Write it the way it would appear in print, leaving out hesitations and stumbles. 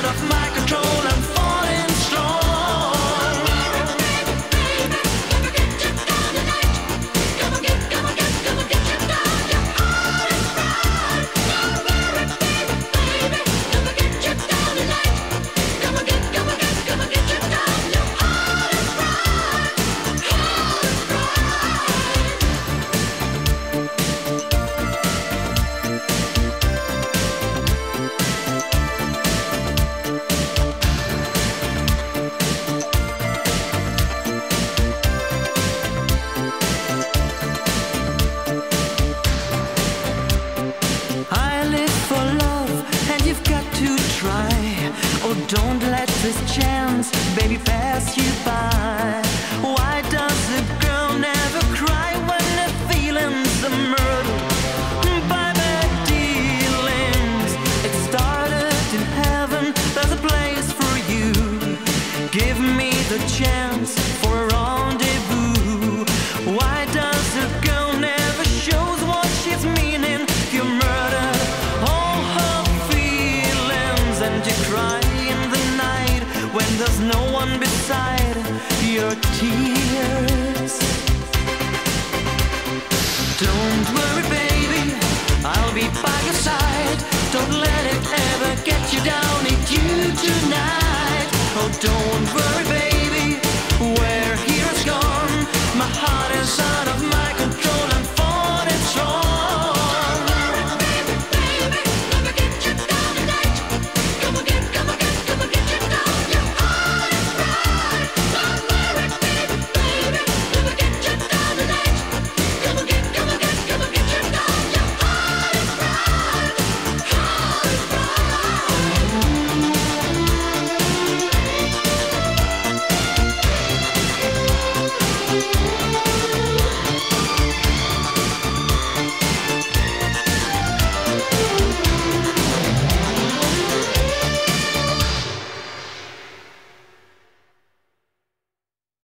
of my control. I'm falling strong. Oh, don't let this chance, baby, pass you by. Why does a girl never cry when the feelings are murdered by bad dealings? It started in heaven, there's a place for you. Give me the chance for a rendezvous. Why does a girl never shows what she's meaning? You murder all her feelings and you cry when there's no one beside your tears. Don't worry, baby, I'll be by your side. Don't let it ever get you down.